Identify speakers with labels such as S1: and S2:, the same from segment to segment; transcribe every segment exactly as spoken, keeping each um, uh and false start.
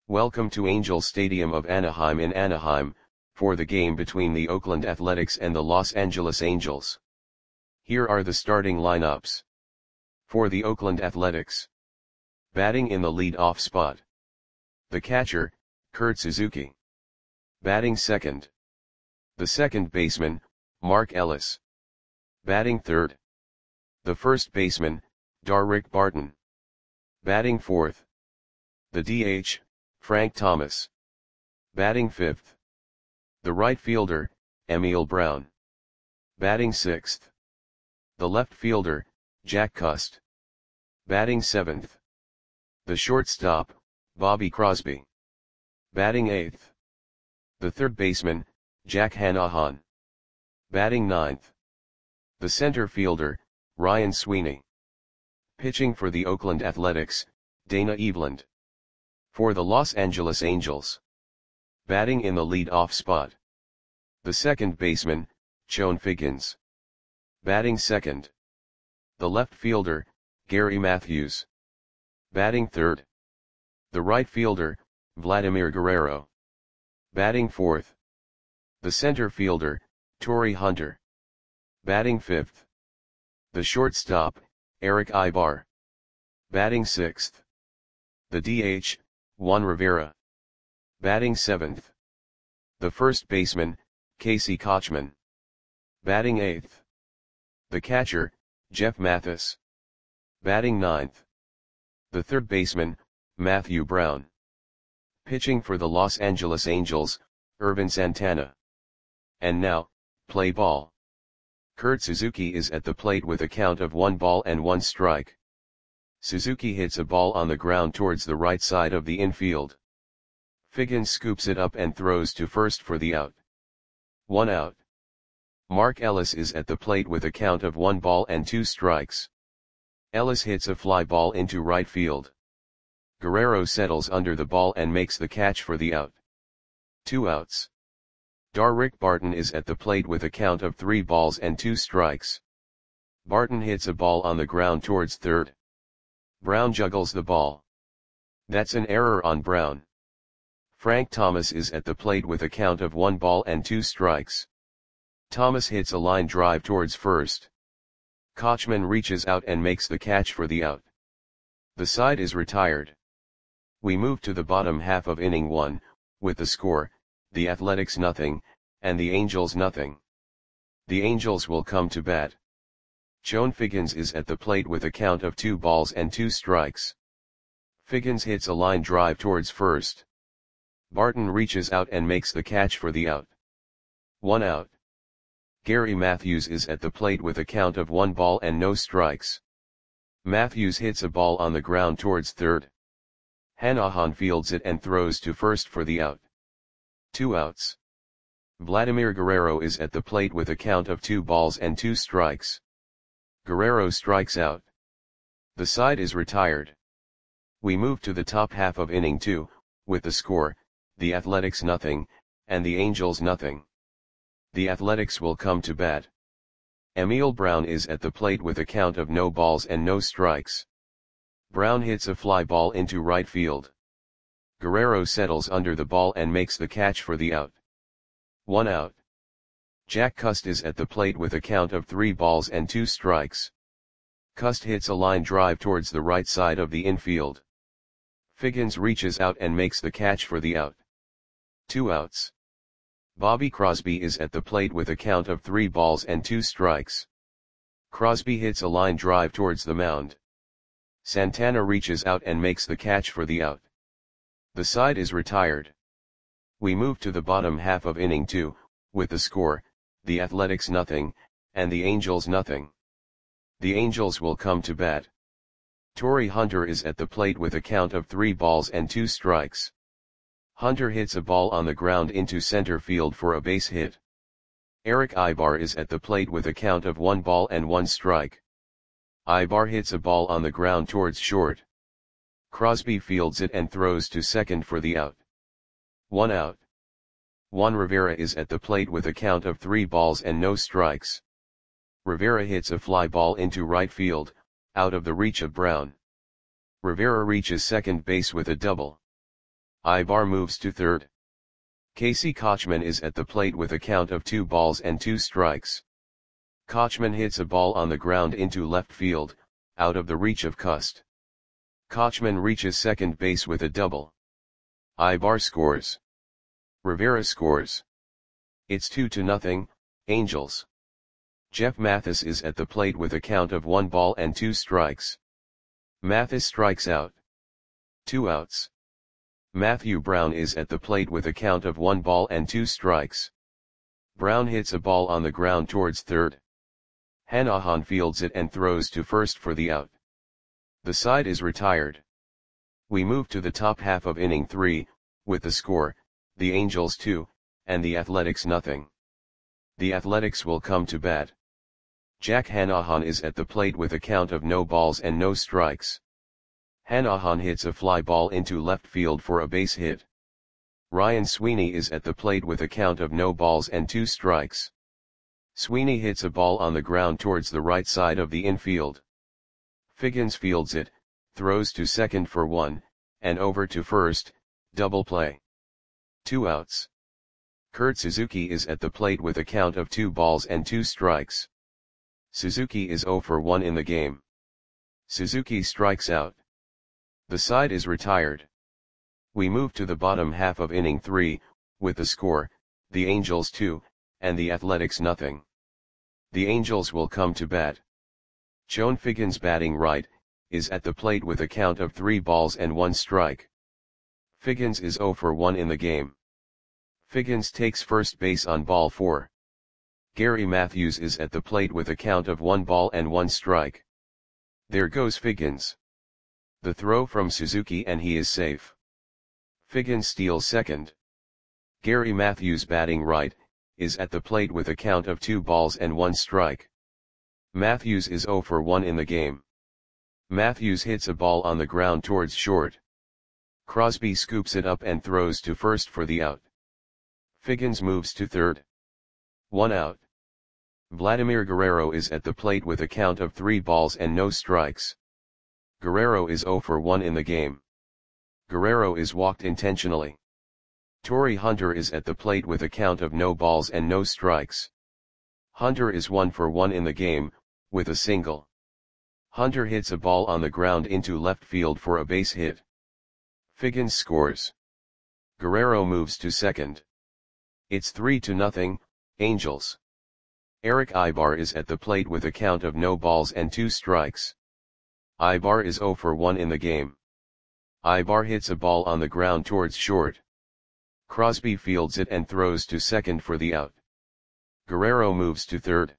S1: Welcome to Angels Stadium of Anaheim in Anaheim, for the game between the Oakland Athletics and the Los Angeles Angels. Here are the starting lineups. For the Oakland Athletics. Batting in the lead-off spot. The catcher, Kurt Suzuki. Batting second. The second baseman, Mark Ellis. Batting third. The first baseman, Darick Barton. Batting fourth. The D H, Frank Thomas. Batting fifth. The right fielder, Emil Brown. Batting sixth. The left fielder, Jack Cust. Batting seventh. The shortstop, Bobby Crosby. Batting eighth. The third baseman, Jack Hannahan. Batting ninth. The center fielder, Ryan Sweeney. Pitching for the Oakland Athletics, Dana Eveland. For the Los Angeles Angels. Batting in the lead-off spot. The second baseman, Chone Figgins. Batting second. The left fielder, Gary Matthews. Batting third. The right fielder, Vladimir Guerrero. Batting fourth. The center fielder, Torii Hunter. Batting fifth. The shortstop, Erick Aybar. Batting sixth. The D H, Juan Rivera. Batting seventh. The first baseman, Casey Kotchman. Batting eighth. The catcher, Jeff Mathis. Batting ninth. The third baseman, Matthew Brown. Pitching for the Los Angeles Angels, Ervin Santana. And now, play ball. Kurt Suzuki is at the plate with a count of one ball and one strike. Suzuki hits a ball on the ground towards the right side of the infield. Figgins scoops it up and throws to first for the out. One out. Mark Ellis is at the plate with a count of one ball and two strikes. Ellis hits a fly ball into right field. Guerrero settles under the ball and makes the catch for the out. Two outs. Darick Barton is at the plate with a count of three balls and two strikes. Barton hits a ball on the ground towards third. Brown juggles the ball. That's an error on Brown. Frank Thomas is at the plate with a count of one ball and two strikes. Thomas hits a line drive towards first. Kotchman reaches out and makes the catch for the out. The side is retired. We move to the bottom half of inning one, with the score, the Athletics nothing, and the Angels nothing. The Angels will come to bat. Chone Figgins is at the plate with a count of two balls and two strikes. Figgins hits a line drive towards first. Barton reaches out and makes the catch for the out. One out. Gary Matthews is at the plate with a count of one ball and no strikes. Matthews hits a ball on the ground towards third. Hannahan fields it and throws to first for the out. Two outs. Vladimir Guerrero is at the plate with a count of two balls and two strikes. Guerrero strikes out. The side is retired. We move to the top half of inning two, with the score, the Athletics nothing, and the Angels nothing. The Athletics will come to bat. Emil Brown is at the plate with a count of no balls and no strikes. Brown hits a fly ball into right field. Guerrero settles under the ball and makes the catch for the out. One out. Jack Cust is at the plate with a count of three balls and two strikes. Cust hits a line drive towards the right side of the infield. Figgins reaches out and makes the catch for the out. Two outs. Bobby Crosby is at the plate with a count of three balls and two strikes. Crosby hits a line drive towards the mound. Santana reaches out and makes the catch for the out. The side is retired. We move to the bottom half of inning two, with the score, the Athletics nothing, and the Angels nothing. The Angels will come to bat. Torii Hunter is at the plate with a count of three balls and two strikes. Hunter hits a ball on the ground into center field for a base hit. Erick Aybar is at the plate with a count of one ball and one strike. Aybar hits a ball on the ground towards short. Crosby fields it and throws to second for the out. One out. Juan Rivera is at the plate with a count of three balls and no strikes. Rivera hits a fly ball into right field, out of the reach of Brown. Rivera reaches second base with a double. Ibar moves to third. Casey Kochman is at the plate with a count of two balls and two strikes. Kochman hits a ball on the ground into left field, out of the reach of Cust. Kochman reaches second base with a double. Ibar scores. Rivera scores. It's two to nothing, Angels. Jeff Mathis is at the plate with a count of one ball and two strikes. Mathis strikes out. Two outs. Matthew Brown is at the plate with a count of one ball and two strikes. Brown hits a ball on the ground towards third. Hanahan fields it and throws to first for the out. The side is retired. We move to the top half of inning three, with the score, the Angels two, and the Athletics nothing. The Athletics will come to bat. Jack Hanahan is at the plate with a count of no balls and no strikes. Hanahan hits a fly ball into left field for a base hit. Ryan Sweeney is at the plate with a count of no balls and two strikes. Sweeney hits a ball on the ground towards the right side of the infield. Figgins fields it, throws to second for one, and over to first, double play. Two outs. Kurt Suzuki is at the plate with a count of two balls and two strikes. Suzuki is zero for one in the game. Suzuki strikes out. The side is retired. We move to the bottom half of inning three, with the score, the Angels two, and the Athletics nothing. The Angels will come to bat. Joan Figgins batting right, is at the plate with a count of three balls and one strike. Figgins is zero for one in the game. Figgins takes first base on ball four. Gary Matthews is at the plate with a count of one ball and one strike. There goes Figgins. The throw from Suzuki and he is safe. Figgins steals second. Gary Matthews batting right, is at the plate with a count of two balls and one strike. Matthews is zero for one in the game. Matthews hits a ball on the ground towards short. Crosby scoops it up and throws to first for the out. Figgins moves to third. One out. Vladimir Guerrero is at the plate with a count of three balls and no strikes. Guerrero is zero for one in the game. Guerrero is walked intentionally. Torrey Hunter is at the plate with a count of no balls and no strikes. Hunter is one for one in the game, with a single. Hunter hits a ball on the ground into left field for a base hit. Figgins scores. Guerrero moves to second. It's three to nothing, Angels. Eric Ibar is at the plate with a count of no balls and two strikes. Ibar is zero for one in the game. Ibar hits a ball on the ground towards short. Crosby fields it and throws to second for the out. Guerrero moves to third.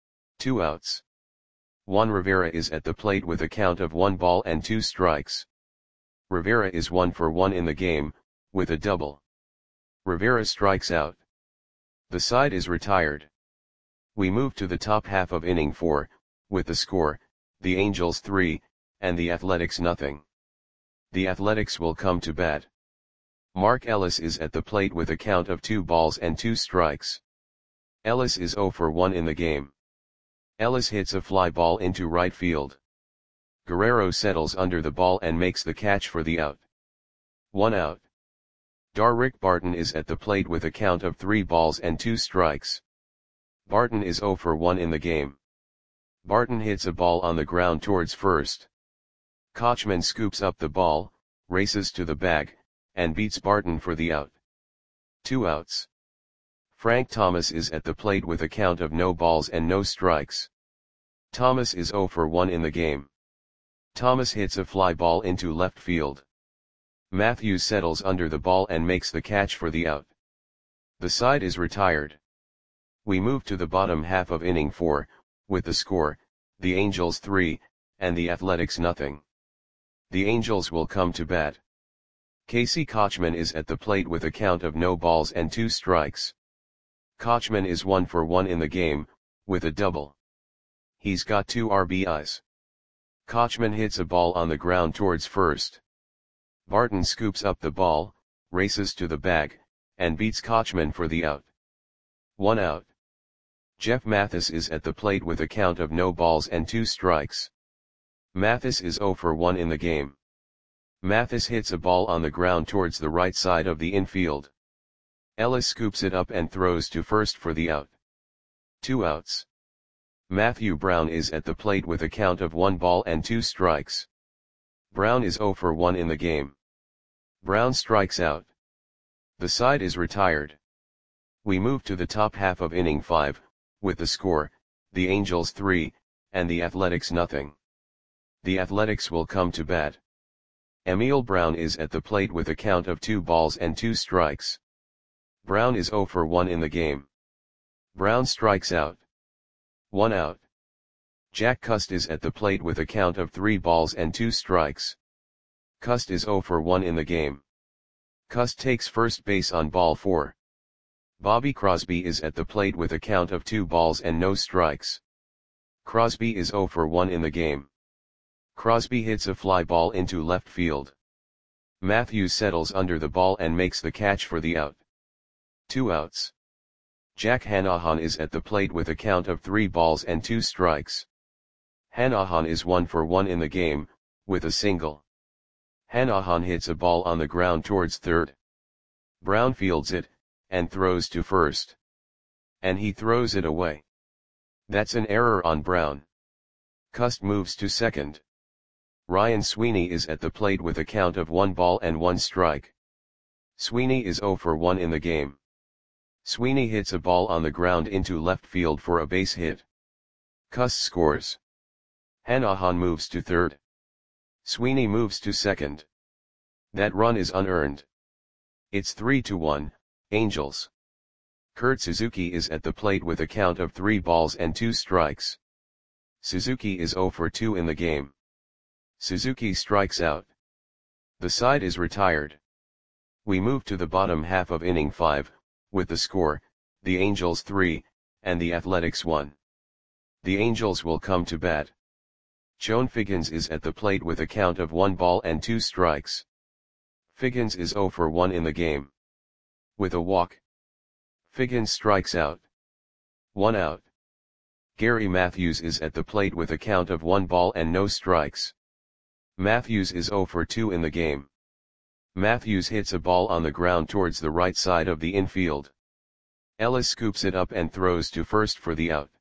S1: Two outs. Juan Rivera is at the plate with a count of one ball and two strikes. Rivera is one for one in the game, with a double. Rivera strikes out. The side is retired. We move to the top half of inning four, with the score, the Angels three, and the Athletics nothing. The Athletics will come to bat. Mark Ellis is at the plate with a count of two balls and two strikes. Ellis is zero for one in the game. Ellis hits a fly ball into right field. Guerrero settles under the ball and makes the catch for the out. One out. Darrick Barton is at the plate with a count of three balls and two strikes. Barton is zero for one in the game. Barton hits a ball on the ground towards first. Kochman scoops up the ball, races to the bag, and beats Barton for the out. Two outs. Frank Thomas is at the plate with a count of no balls and no strikes. Thomas is zero for one in the game. Thomas hits a fly ball into left field. Matthews settles under the ball and makes the catch for the out. The side is retired. We move to the bottom half of inning four, with the score, the Angels three, and the Athletics nothing. The Angels will come to bat. Casey Kochman is at the plate with a count of no balls and two strikes. Kochman is one for one in the game, with a double. He's got two R B Is. Kochman hits a ball on the ground towards first. Barton scoops up the ball, races to the bag, and beats Kochman for the out. One out. Jeff Mathis is at the plate with a count of no balls and two strikes. Mathis is zero for one in the game. Mathis hits a ball on the ground towards the right side of the infield. Ellis scoops it up and throws to first for the out. Two outs. Matthew Brown is at the plate with a count of one ball and two strikes. Brown is zero for one in the game. Brown strikes out. The side is retired. We move to the top half of inning five, with the score, the Angels three, and the Athletics nothing. The Athletics will come to bat. Emil Brown is at the plate with a count of two balls and two strikes. Brown is zero for one in the game. Brown strikes out. One out. Jack Cust is at the plate with a count of three balls and two strikes. Cust is zero for one in the game. Cust takes first base on ball four. Bobby Crosby is at the plate with a count of two balls and no strikes. Crosby is zero for one in the game. Crosby hits a fly ball into left field. Matthews settles under the ball and makes the catch for the out. Two outs. Jack Hanahan is at the plate with a count of three balls and two strikes. Hanahan is one for one in the game, with a single. Hanahan hits a ball on the ground towards third. Brown fields it, and throws to first. And he throws it away. That's an error on Brown. Cust moves to second. Ryan Sweeney is at the plate with a count of one ball and one strike. Sweeney is zero for one in the game. Sweeney hits a ball on the ground into left field for a base hit. Cust scores. Hanahan moves to third. Sweeney moves to second. That run is unearned. It's three to one, Angels. Kurt Suzuki is at the plate with a count of three balls and two strikes. Suzuki is zero for two in the game. Suzuki strikes out. The side is retired. We move to the bottom half of inning five, with the score, the Angels three, and the Athletics one. The Angels will come to bat. Chone Figgins is at the plate with a count of one ball and two strikes. Figgins is zero for one in the game. With a walk. Figgins strikes out. One out. Gary Matthews is at the plate with a count of one ball and no strikes. Matthews is zero for two in the game. Matthews hits a ball on the ground towards the right side of the infield. Ellis scoops it up and throws to first for the out.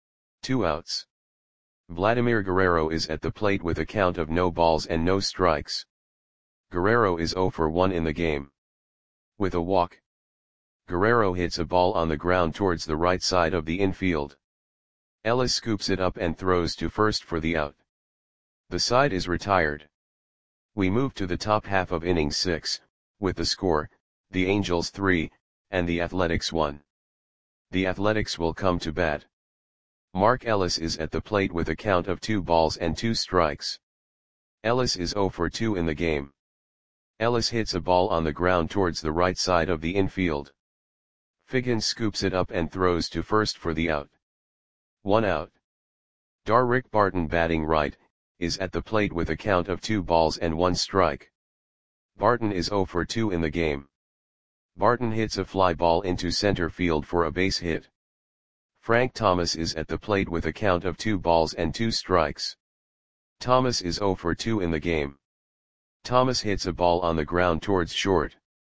S1: Two outs. Vladimir Guerrero is at the plate with a count of no balls and no strikes. Guerrero is zero for one in the game. With a walk. Guerrero hits a ball on the ground towards the right side of the infield. Ellis scoops it up and throws to first for the out. The side is retired. We move to the top half of inning six, with the score, the Angels three, and the Athletics one. The Athletics will come to bat. Mark Ellis is at the plate with a count of two balls and two strikes. Ellis is zero for two in the game. Ellis hits a ball on the ground towards the right side of the infield. Figgins scoops it up and throws to first for the out. One out. Darrick Barton, batting right, is at the plate with a count of two balls and one strike. Barton is zero for two in the game. Barton hits a fly ball into center field for a base hit. Frank Thomas is at the plate with a count of two balls and two strikes. Thomas is zero for two in the game. Thomas hits a ball on the ground towards short.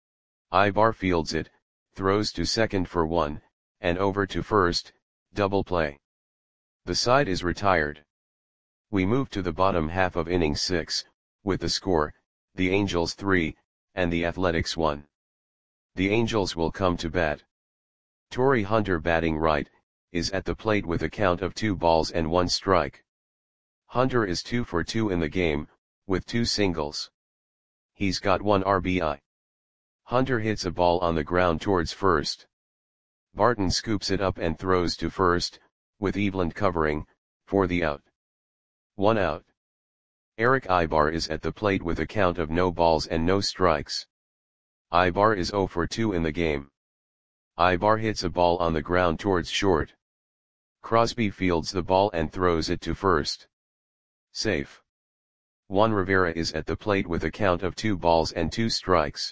S1: Ibar fields it, throws to second for one, and over to first, double play. The side is retired. We move to the bottom half of inning six, with the score, the Angels three, and the Athletics one. The Angels will come to bat. Torrey Hunter, batting right, is at the plate with a count of two balls and one strike. Hunter is two for two in the game, with two singles. He's got one R B I. Hunter hits a ball on the ground towards first. Barton scoops it up and throws to first, with Eveland covering, for the out. One out. Eric Ibar is at the plate with a count of no balls and no strikes. Ibar is zero for two in the game. Ibar hits a ball on the ground towards short. Crosby fields the ball and throws it to first. Safe. Juan Rivera is at the plate with a count of two balls and two strikes.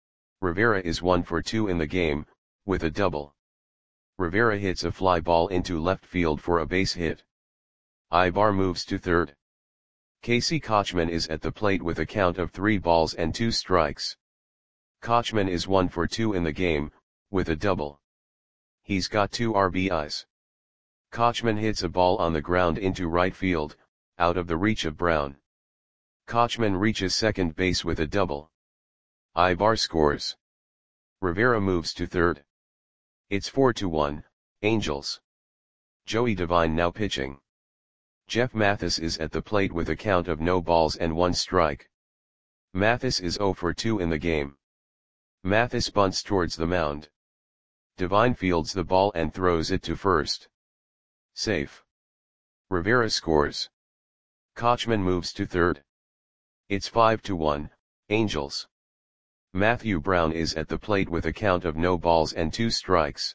S1: Rivera is one for two in the game, with a double. Rivera hits a fly ball into left field for a base hit. Ibar moves to third. Casey Kochman is at the plate with a count of three balls and two strikes. Kochman is one for two in the game, with a double. He's got two R B Is. Kochman hits a ball on the ground into right field, out of the reach of Brown. Kochman reaches second base with a double. Ibar scores. Rivera moves to third. It's four to one, Angels. Joey Devine now pitching. Jeff Mathis is at the plate with a count of no balls and one strike. Mathis is zero for two in the game. Mathis bunts towards the mound. Devine fields the ball and throws it to first. Safe. Rivera scores. Kochman moves to third. It's five to one, Angels. Matthew Brown is at the plate with a count of no balls and two strikes.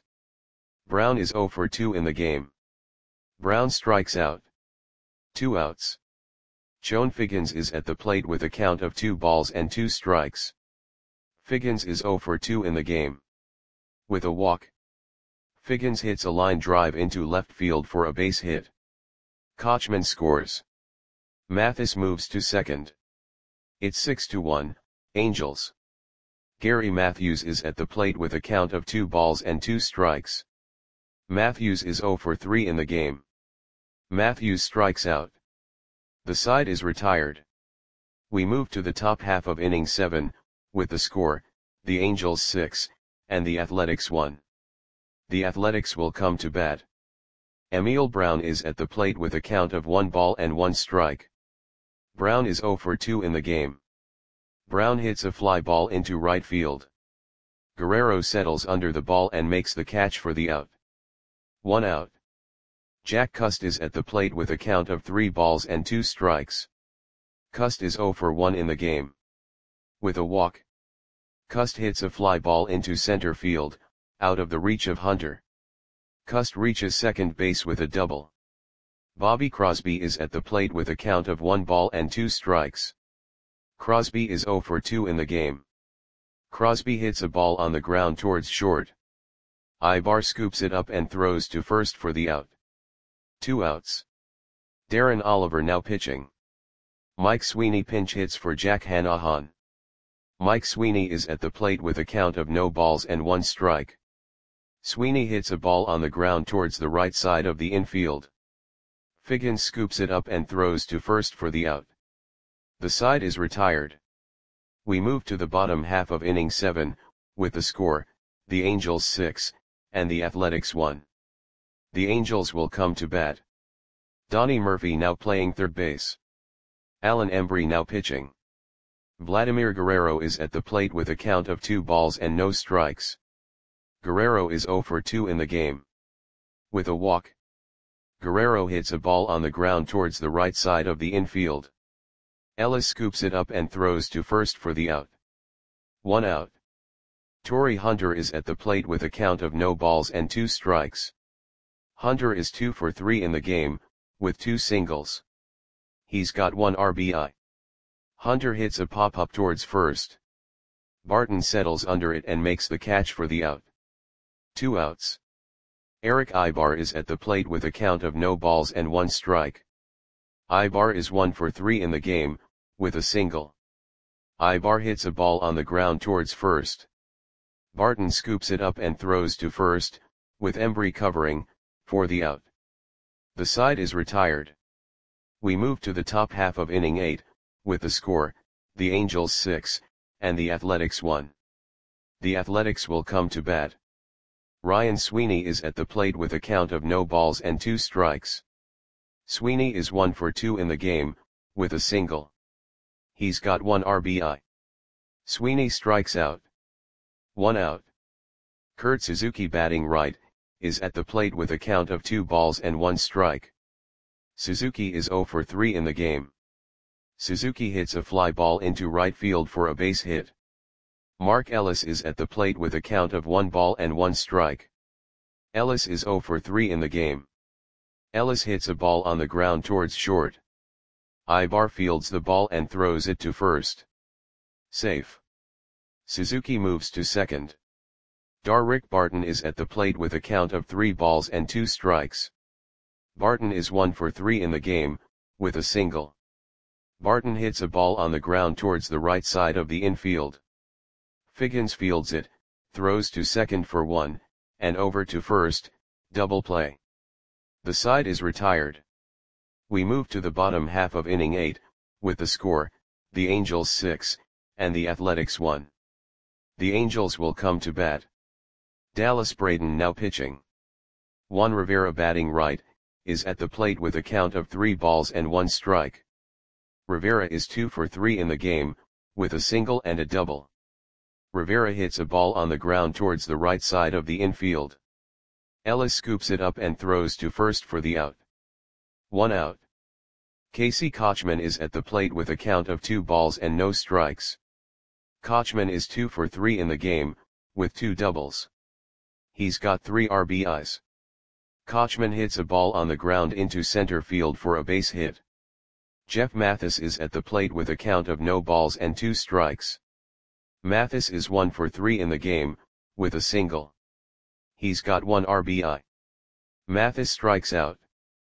S1: Brown is zero for two in the game. Brown strikes out. Two outs. Chone Figgins is at the plate with a count of two balls and two strikes. Figgins is zero for two in the game. With a walk. Figgins hits a line drive into left field for a base hit. Kochman scores. Mathis moves to second. It's six to one, Angels. Gary Matthews is at the plate with a count of two balls and two strikes. Matthews is zero for three in the game. Matthews strikes out. The side is retired. We move to the top half of inning seven, with the score, the Angels six, and the Athletics one. The Athletics will come to bat. Emil Brown is at the plate with a count of one ball and one strike. Brown is zero for two in the game. Brown hits a fly ball into right field. Guerrero settles under the ball and makes the catch for the out. One out. Jack Cust is at the plate with a count of three balls and two strikes. Cust is zero for one in the game. With a walk. Cust hits a fly ball into center field, out of the reach of Hunter. Cust reaches second base with a double. Bobby Crosby is at the plate with a count of one ball and two strikes. Crosby is zero for two in the game. Crosby hits a ball on the ground towards short. Ibar scoops it up and throws to first for the out. Two outs. Darren Oliver now pitching. Mike Sweeney pinch hits for Jack Hanahan. Mike Sweeney is at the plate with a count of no balls and one strike. Sweeney hits a ball on the ground towards the right side of the infield. Figgins scoops it up and throws to first for the out. The side is retired. We move to the bottom half of inning seven, with the score, the Angels six, and the Athletics one. The Angels will come to bat. Donnie Murphy now playing third base. Alan Embry now pitching. Vladimir Guerrero is at the plate with a count of two balls and no strikes. Guerrero is zero for two in the game. With a walk. Guerrero hits a ball on the ground towards the right side of the infield. Ellis scoops it up and throws to first for the out. One out. Torrey Hunter is at the plate with a count of no balls and two strikes. Hunter is two for three in the game, with two singles. He's got one R B I. Hunter hits a pop-up towards first. Barton settles under it and makes the catch for the out. Two outs. Eric Ibar is at the plate with a count of no balls and one strike. Ibar is one for three in the game, with a single. Ibar hits a ball on the ground towards first. Barton scoops it up and throws to first, with Embry covering, for the out. The side is retired. We move to the top half of inning eight, with the score, the Angels six, and the Athletics one. The Athletics will come to bat. Ryan Sweeney is at the plate with a count of no balls and two strikes. Sweeney is one for two in the game, with a single. He's got one R B I. Sweeney strikes out. One out. Kurt Suzuki batting right, is at the plate with a count of two balls and one strike. Suzuki is zero for three in the game. Suzuki hits a fly ball into right field for a base hit. Mark Ellis is at the plate with a count of one ball and one strike. Ellis is zero for three in the game. Ellis hits a ball on the ground towards short. Ibar fields the ball and throws it to first. Safe. Suzuki moves to second. Darrick Barton is at the plate with a count of three balls and two strikes. Barton is one for three in the game, with a single. Barton hits a ball on the ground towards the right side of the infield. Figgins fields it, throws to second for one, and over to first, double play. The side is retired. We move to the bottom half of inning eight, with the score, the Angels six, and the Athletics one. The Angels will come to bat. Dallas Braden now pitching. Juan Rivera batting right, is at the plate with a count of three balls and one strike. Rivera is two for three in the game, with a single and a double. Rivera hits a ball on the ground towards the right side of the infield. Ellis scoops it up and throws to first for the out. One out. Casey Kotchman is at the plate with a count of two balls and no strikes. Kotchman is two for three in the game, with two doubles. He's got three R B Is. Kotchman hits a ball on the ground into center field for a base hit. Jeff Mathis is at the plate with a count of no balls and two strikes. Mathis is one for three in the game, with a single. He's got one R B I. Mathis strikes out.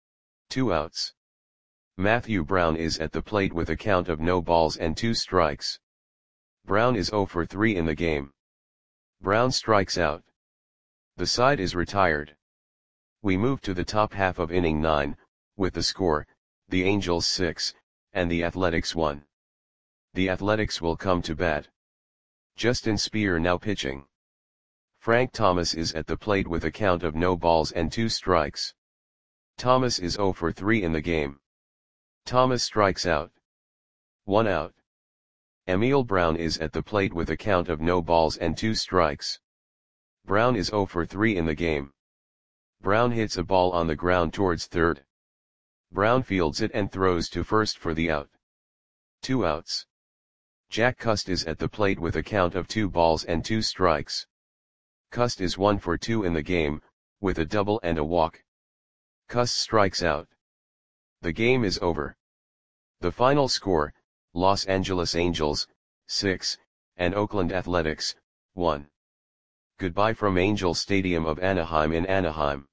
S1: Two outs. Matthew Brown is at the plate with a count of no balls and two strikes. Brown is zero for three in the game. Brown strikes out. The side is retired. We move to the top half of inning nine, with the score, the Angels six, and the Athletics one. The Athletics will come to bat. Justin Speer now pitching. Frank Thomas is at the plate with a count of no balls and two strikes. Thomas is zero for three in the game. Thomas strikes out. One out. Emil Brown is at the plate with a count of no balls and two strikes. Brown is zero for three in the game. Brown hits a ball on the ground towards third. Brown fields it and throws to first for the out. Two outs. Jack Cust is at the plate with a count of two balls and two strikes. Cust is one for two in the game, with a double and a walk. Cust strikes out. The game is over. The final score, Los Angeles Angels, six, and Oakland Athletics, one. Goodbye from Angel Stadium of Anaheim in Anaheim.